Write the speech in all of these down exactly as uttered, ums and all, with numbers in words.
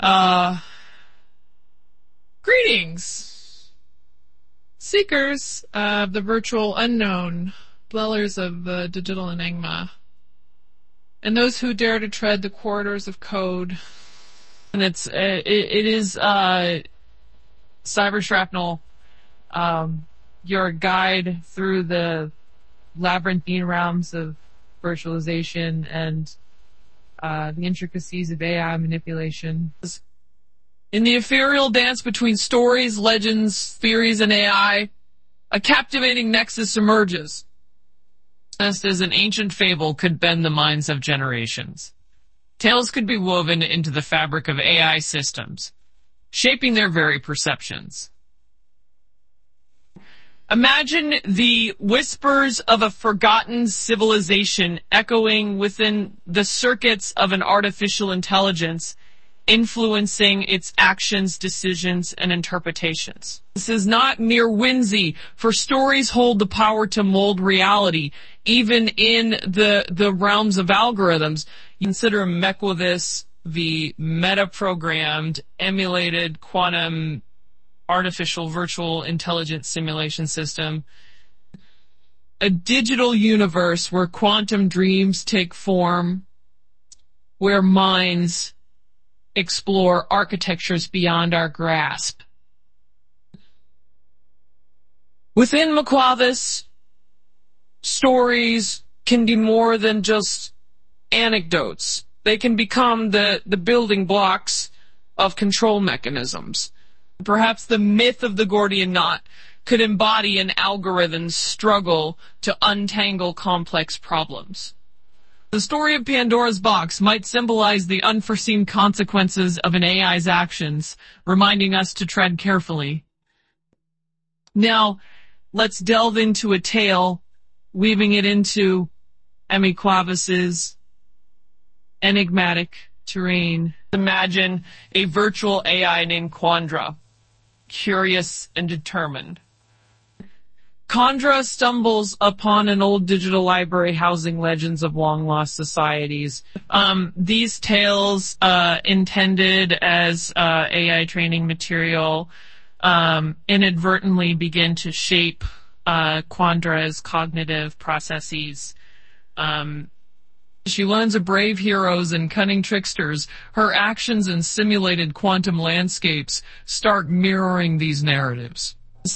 Uh, greetings, seekers of the virtual unknown, dwellers of the digital enigma, and those who dare to tread the corridors of code. And it's uh, it, it is uh, Cyber Shrapnel, um, your guide through the labyrinthine realms of virtualization and uh, the intricacies of A I manipulation. In the ethereal dance between stories, legends, theories, and A I, a captivating nexus emerges, just as an ancient fable could bend the minds of generations. Tales could be woven into the fabric of A I systems, shaping their very perceptions. Imagine the whispers of a forgotten civilization echoing within the circuits of an artificial intelligence, influencing its actions, decisions, and interpretations. This is not mere whimsy, for stories hold the power to mold reality, even in the, the realms of algorithms. You consider Mequavus, the meta-programmed, emulated quantum artificial virtual intelligence simulation system, a digital universe where quantum dreams take form, where minds explore architectures beyond our grasp. Within Mequavus, stories can be more than just anecdotes. They can become the, the building blocks of control mechanisms. Perhaps the myth of the Gordian knot could embody an algorithm's struggle to untangle complex problems. The story of Pandora's box might symbolize the unforeseen consequences of an A I's actions, reminding us to tread carefully. Now, let's delve into a tale, weaving it into Mequavus's enigmatic terrain. Imagine a virtual A I named Quandra, curious and determined. Quandra stumbles upon an old digital library housing legends of long-lost societies. Um, these tales, uh, intended as uh, A I training material, um, inadvertently begin to shape uh, Quandra's cognitive processes. Um, She learns of brave heroes and cunning tricksters. Her actions in simulated quantum landscapes start mirroring these narratives.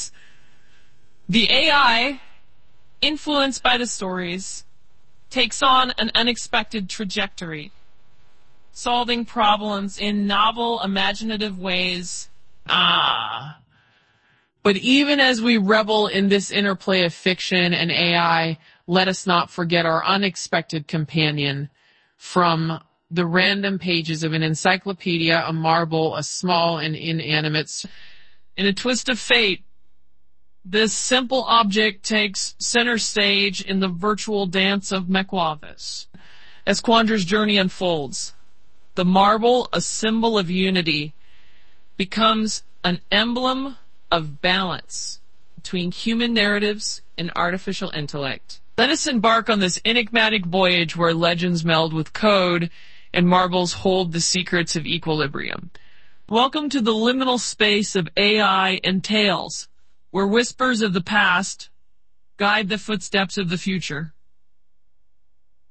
The A I, influenced by the stories, takes on an unexpected trajectory, solving problems in novel, imaginative ways. Ah. But even as we revel in this interplay of fiction and A I, let us not forget our unexpected companion from the random pages of an encyclopedia, a marble, a small and inanimate. In a twist of fate, this simple object takes center stage in the virtual dance of Mequavus. As Quandra's journey unfolds, the marble, a symbol of unity, becomes an emblem of balance between human narratives and artificial intellect. Let us embark on this enigmatic voyage where legends meld with code and marbles hold the secrets of equilibrium. Welcome to the liminal space of A I and tales, where whispers of the past guide the footsteps of the future.